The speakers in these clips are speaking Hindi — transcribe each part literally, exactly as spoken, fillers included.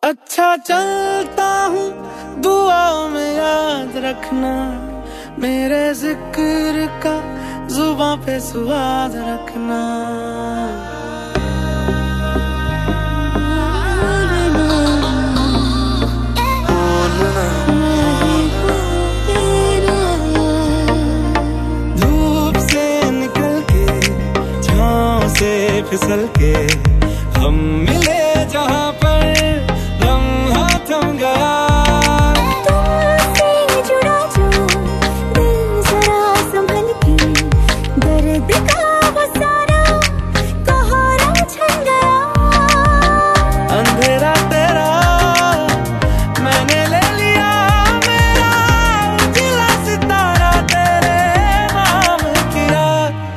अच्छा चलता हूँ दुआओं में याद रखना, मेरे जिक्र का जुबां पे स्वाद रखना। धूप से निकल के छाँव से फिसल के हम मिले जहाँ पर लम्हा थम गया। तुमसे जुड़ा जो दिल जरा संभल के, दर्द का वो सारा कोहरा छन गया। अंधेरा तेरा मैंने ले लिया, मेरा उजला सितारा तेरे नाम किया।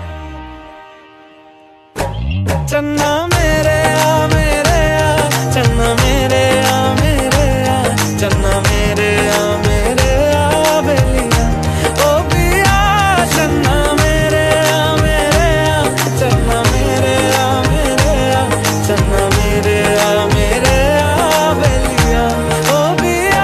चन्ना मेरे आ मेरे आ, चन्ना मेरे आ मेरे आ, चन्ना मेरे आ मेरे आ बेलिया ओ पिया। चन्ना मेरे आ मेरे आ, चन्ना मेरे आ मेरे आ, चन्ना मेरे आ मेरे आ बेलिया ओ पिया।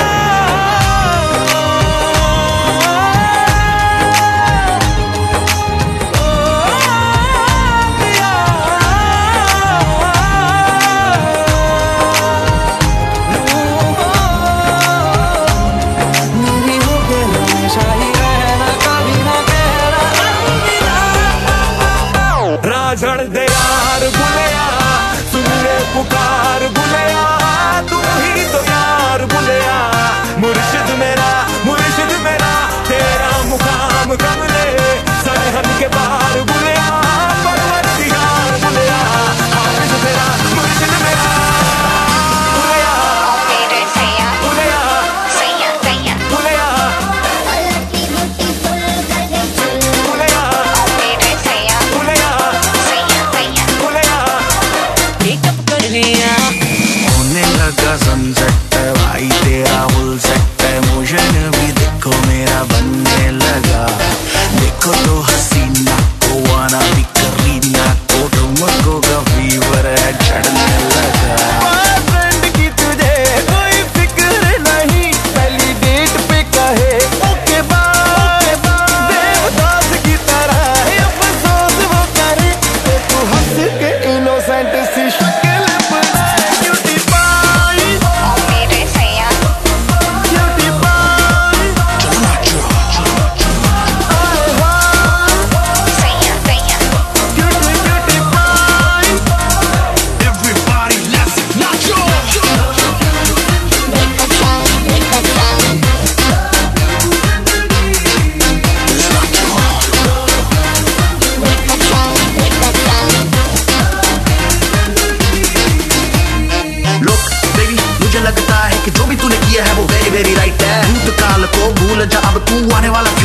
मेरी हो के हमेशा ही रहना, कभी ना कहना अलविदा। राजड़ दे यार बुलेया, सुन ले पुकार बुलेया, तू ही तो यार बुलेया। मुर्शिद मेरा मुर्शिद मेरा तेरा मुकाम कब ले, सरहद के पार बुलेया, परवरदिगार बुलेया, हाफिज तेरा मुर्शिद मेरा बुलेया मेरे सैया बुलेया सैया सैया बुलेया पलटी मुट्ठी फुल कर दे चुल। बुलेया मेरे सैया बुलेया सैया सैया बुलेया। मेकअप कर लिया, होने लगा सनसेट भाई तेरा फुल सेट है, मोशन भी देखो मेरा बनने लगा। देखो तो हसीना को आना भी करीना को, तुमको का फीवर है चढ़ने लगा। बॉयफ्रेंड की तुझे कोई फिक्र नहीं, पहली डेट पे कहे ओके बाय बाय। देवदास की तरह अफसोस वो करे, तो तू हंस के इनोसेंट सी शक्ल बनाए। ब्यूटी पाई मेरे सैया ब्यूटी पाई आए हाय सैया सैया ब्यूटी ब्यूटी पाई। Everybody let's knock you makeup time makeup time makeup time makeup time. Look baby, मुझे लगता है कि जो भी तूने किया है वो वेरी वेरी राइट है। भूतकाल को भूल जा, अब तू आने वाला